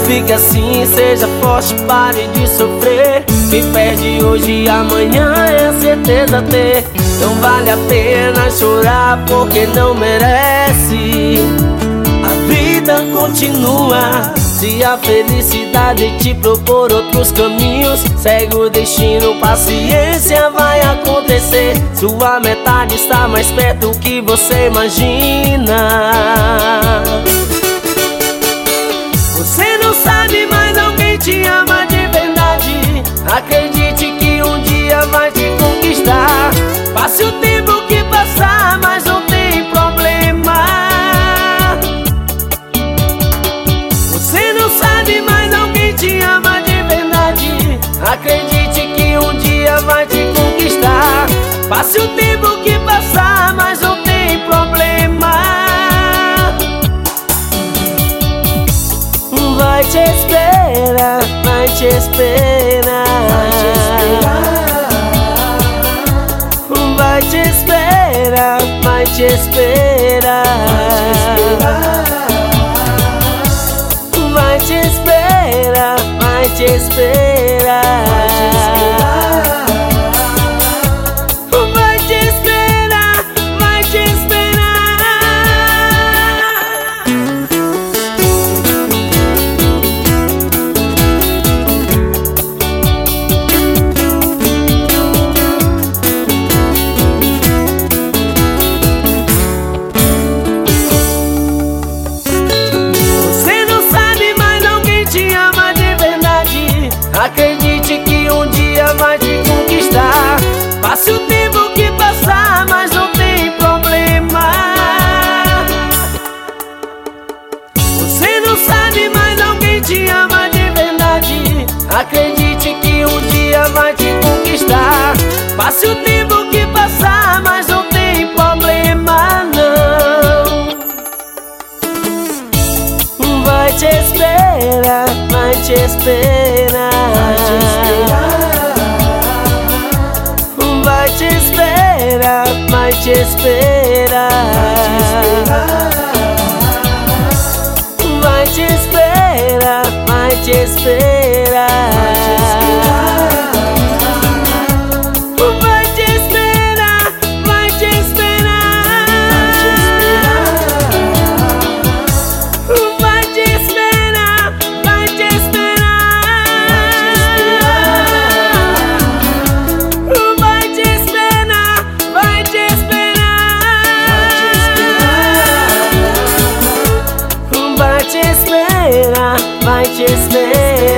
fique assim, seja forte, pare de sofrer. Quem perde hoje e amanhã é certeza ter. Não vale a pena chorar porque não merece. A vida continua. Se a felicidade te propor outros caminhos, segue o destino, paciência vai acontecer. Sua metade está mais perto do que você imagina. Você não sabe, mas alguém te ama de verdade. Acredite que um dia vai te conquistar. Passe o tempo que passar, mas não tem problema. Você não sabe, mas alguém te ama de verdade. Acredite que um dia vai te conquistar. Passe o tempo que passar, mas não tem problema. Vai te esperar, vai te esperar, vai te esperar, vai te esperar, vai te esperar, vai te esperar, vai te esperar, vai te esperar. Acredite que um dia vai te conquistar. Passe o tempo que passar, mas não tem problema. Você não sabe, mas alguém te ama de verdade. Acredite que um dia vai te conquistar. Passe o tempo que passar, mas não tem problema, não. Vai te esperar, vai te esperar, vai te esperar, vai te esperar, vai te esperar, vai te esperar, vai te esperar, vai te esperar, vai te esperar, vai te esperar, vai te esperar, vai te esperar, vai te esperar, vai te esperar.